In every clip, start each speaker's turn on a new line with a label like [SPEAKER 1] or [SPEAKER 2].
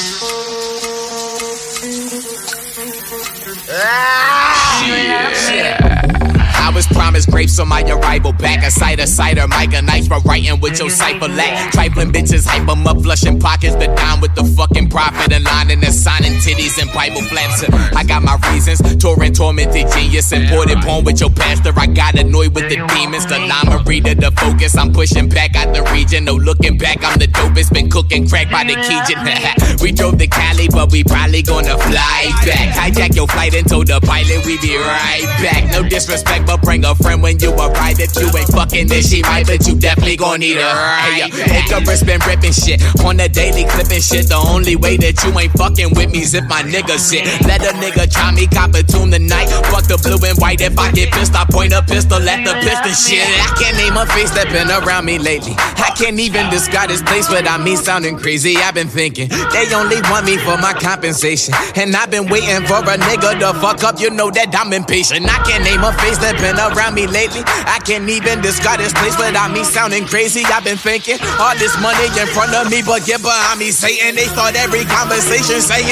[SPEAKER 1] I was promised grapes on my arrival. Back a cider, Micah nice for writing with your cipher lack. Trifling bitches hype 'em up, flushing pockets. The dime with the fucking profit and lining the signing titties and Bible flaps. I got my reasons, tormented genius. Imported porn with your pastor. I got annoyed with the demons. The llama reader, the focus. I'm pushing back out the region. No looking back, I'm the dopest. Been cooking crack by the Keegan. We drove to Cali, but we probably gonna fly back. Hijack your flight and told the pilot we be right back. No disrespect, but bring a friend when you arrive. If you ain't fucking, then she might, but you definitely gon' need her. Hey, Icarus been ripping shit on the daily clipping shit. The only way that you ain't fucking with me is if my nigga shit. Let a nigga try me, cop a tune tonight. Fuck the blue and white. If I get pissed, I point a pistol at the piston shit. I can't name a face that been around me lately. I can't even describe this place without me sounding crazy. I've been thinking they only want me for my compensation, and I've been waiting for a nigga to fuck up. You know that I'm impatient. I can't name a face that been around me lately. I can't even describe this place without me sounding crazy. I've been thinking all this money in front of me, but get behind me, Satan. They start every conversation saying,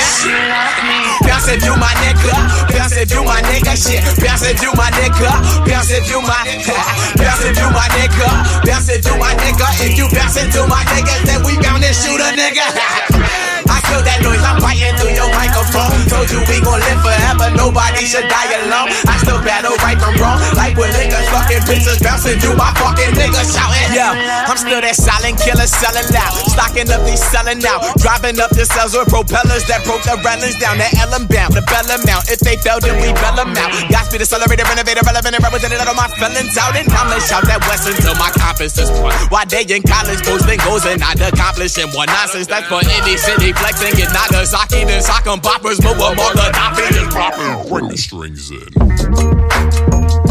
[SPEAKER 1] bounce if you my nigga, bounce if you my nigga, shit. Bounce if you my nigga, bounce if you my, bounce if you my nigga, bounce if you my nigga. If you bounce into my niggas, then we bound to shoot a nigga. I feel that noise, I'm biting through your microphone. Told you we gon' live forever, nobody should die alone. I still battle right from wrong, like with niggas fucking bitches bouncing through my fucking niggas shouting. Yeah, I'm still that silent killer selling out, stocking up these selling out, driving up the cells with propellers that broke the railings down. The Ellen bound, the bell amount. If they fell, then we bell them out. Godspeed, accelerator, renovator, relevant, and represented all my felons out. And I'm gonna shout that West until my compass is point. Why they in college posting goals and not accomplishing more nonsense. That's for any city flexing, get Nagasaki, then sock 'em boppers, move 'em all the top.
[SPEAKER 2] Bring the strings in.